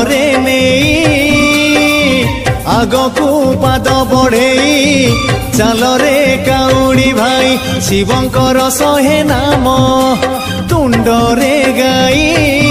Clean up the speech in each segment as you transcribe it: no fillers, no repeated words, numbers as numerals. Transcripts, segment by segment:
कांधरे नहीं आगो को पाद बढ़े चल रे काउड़ी भाई शिवंकर शहे नाम तुंडरे गाई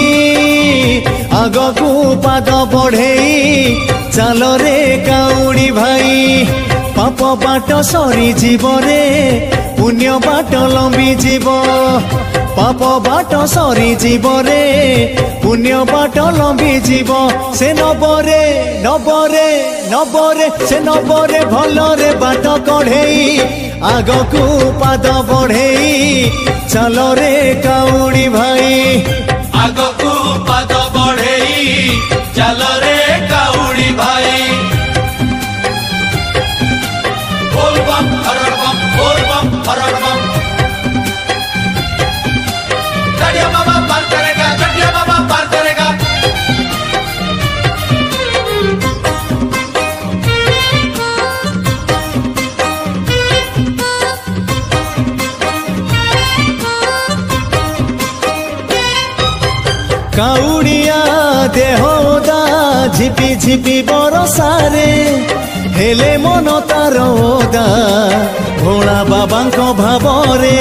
आगो को पाद बढ़े चल रे काउड़ी भाई पाप बाट सरी जीव रे पुण्य बाट लंबी जीव पाप बाट सरी जीव रे पुण्य बाट लंबी जीव से नबरे नबरे नबरे से नबरे भलरे बाट कढ़ेई आगकू पाद बढ़ेई चल रे काउड़ी भाई आगकू पाद बढ़ेई चल रे काउड़ी भाई बोल बम हरर बम बोल बम हरर बम चढ़िया बाबा पार करेगा चढ़िया बाबा पार करेगा काउड़िया देहोदा झिपी झिपी बरसारे हेले मन तार ओदा भोला बाबांको भावरे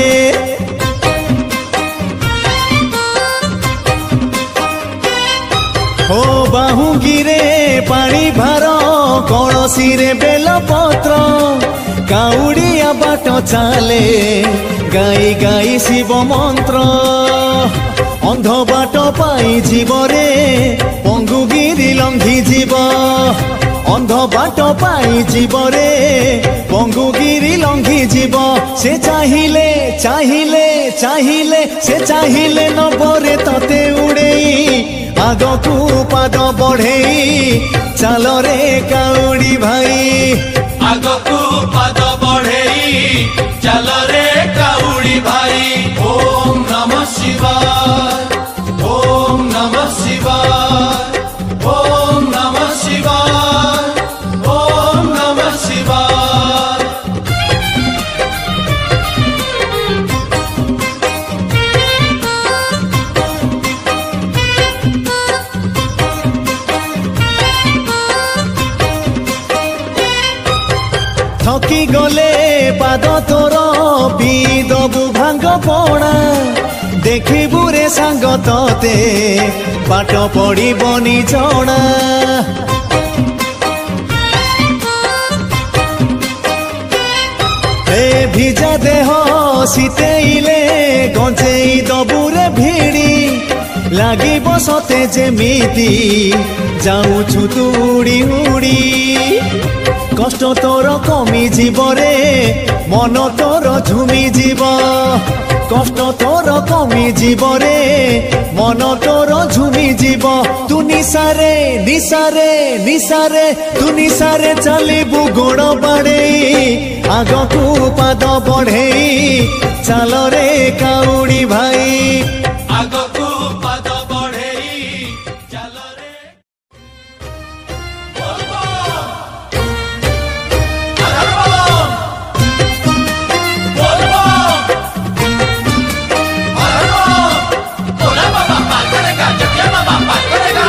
हो बाहुंगिरे पानी भार कलसी रे बेल पत्र काउड़िया बाट चाले गाई गाई शिव मंत्र अंध बाट पाई जीव रे पंगुगिरी लंघी जीव अंध बाट पाई जीव रे पंगुगिरी लंघी जीव से चाहिले चाहिले चाहिले से चाहिले नबरे तते उड़ेई आगकू पाद बढ़ेई चल रे काउड़ी भाई आगकू पाद बढ़ेई चल रे काउड़ी भाई ओम नमः शिवाय ओम नमः शिवाय ओम नमः शिवाय ओम नमः शिवाय थकी गले पाद तोर पीदबु भांग पड़ा देखबू रे सांग तते बाट पड़बनी जणा ए भिजा देह शीतेइले गंजेई दबुरे भिड़ी লাগিব सते जेमिति जाऊछु तू उड़ी उड़ी कष्ट तोर कमी जीव रे मन तोर झुमी जीव कष्ट तोर कमी जीव रे मन तोर झुमी जीव तू निसारे निसारे निसारे तू निसारे चलिबू गोड़ बाड़ेई आगकू पाद बढ़ेई चल रे काउड़ी भाई आगकू पाद बढ़ेई चल रे बोल बम हरर बम बोल बम हरर बम भोला बाबा पार करेगा चढ़िया बाबा पार करेगा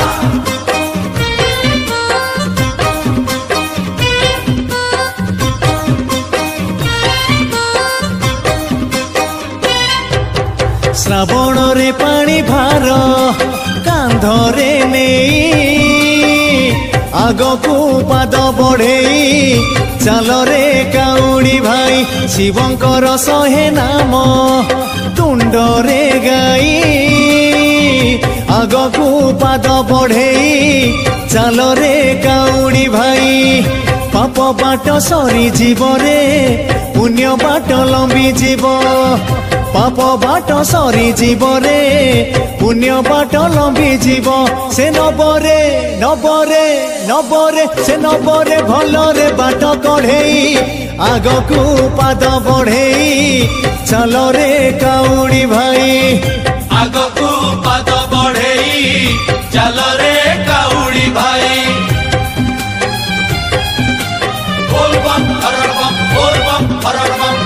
श्रावण रे पानी भार कांधरे नहीं आगकू पाद बढ़ेई चल रे काउड़ी भाई शिवंकर शहे नाम तुंडरे गाई आगकू पाद बढ़ेई चल रे काउड़ी भाई पाप बाट सरी जीव रे पुण्य बाट लंबी जीव पाप बाट सरी जीव रे पुण्य बाट लंबी जीव से नबरे नबरे नबरे से नबरे भलरे बाट कढ़ेई आगकू पाद बढ़ेई चल रे काउड़ी भाई आगकू पाद बढ़ेई चल रे काउड़ी भाई बोल बम हरर बम बोल बम हरर बम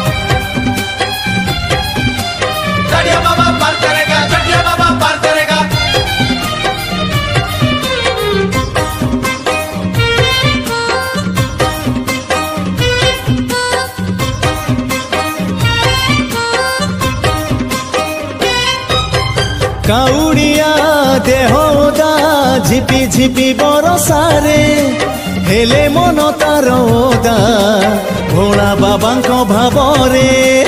चढ़िया बाबा पार करेगा चढ़िया बाबा पार करेगा काउड़िया देहदा झिपि झिपि बरसारे हेले मन तार ओदा भोला बाबांको भावरे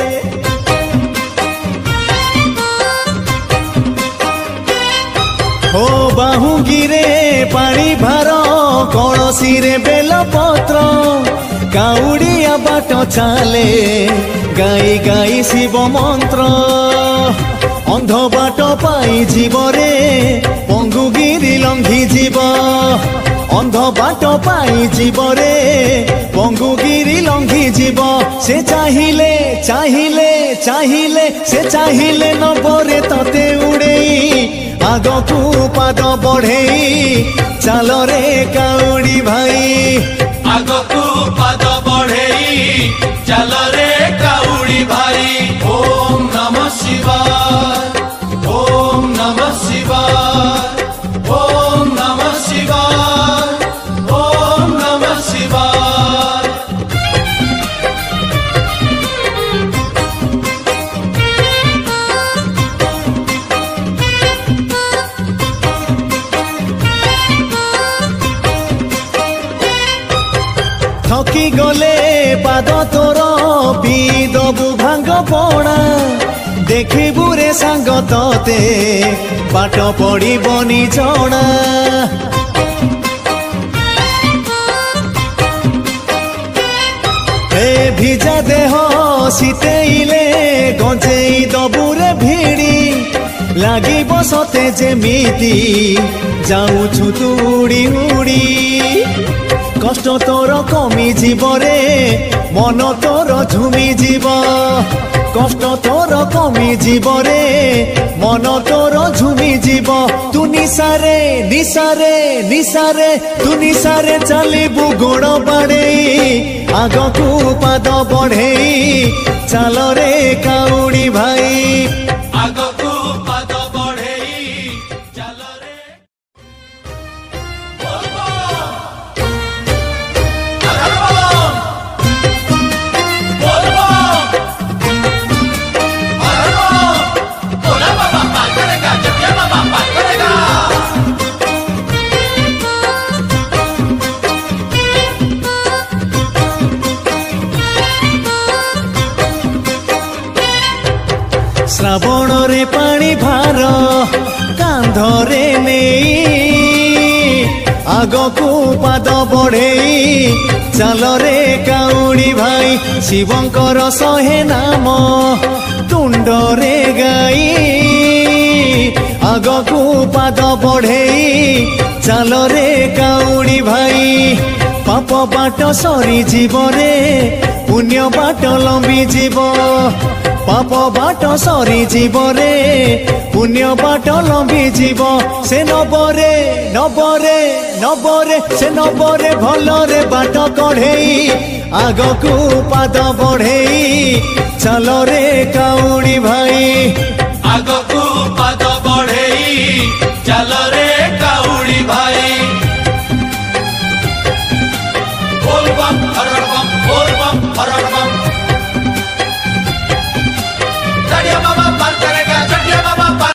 हो बाहुंगिरे पानी भार कलसी रे बेलपत्र काउड़िया बाट चाले गाई गाई शिव मंत्र अंध बाट पाई जीवरे पंगुगिरी लंघी जीव अंध बाट पाई जीवरे पंगुगिरी लंघी जीव से चाहिले चाहिले चाहिले से चाहिले नबरे तते उड़ेई आगकू पाद बढ़ेई चाल रे काउड़ी भाई आगकू पाद बढ़ेई चल रे काउड़ी भाई ओम नमः शिवाय ओम नमः शिवाय ओम नमः शिवाय ओम नमः शिवाय थकी गले पाद तोर पीदबु भांग पड़ा देखबू रे सांग तते बाट पड़बनी जणा ए भिजा देह शीतेइले गंजेई दबुरे भिड़ी लागी बसते जेमिति जाऊछु तू उड़ी उड़ी कष्ट तोर कमी जीवरे मन तोर झुमी जीव कष्ट तोर कमी जीवरे मन तोर झुमी जीव तू निसारे निसारे निसारे तू निसारे चलिबू गोड़ बाड़ेई आगकू पाद बढ़ेई चाल रे काउड़ी भाई आगकू पाद बढ़ेई चल रे श्रावण रे पानी भार कांधरे नहीं आगकू पाद बढ़ेई चाल रे काउड़ी भाई शिवंकर शहे नाम तुंडरे गाई आगकू पाद बढ़ेई चाल रे काउड़ी भाई पाप बाट सरी जीवरे पुण्य बाट लंबी जीव पाप बाट सरी जीवरे पुण्य बाट लंबी जीव से नबरे नबरे नबरे से नबरे भलरे बाट कढ़ेई आगकू पाद बढ़ेई चल रे काउड़ी भाई आगकू पाद बढ़ेई चल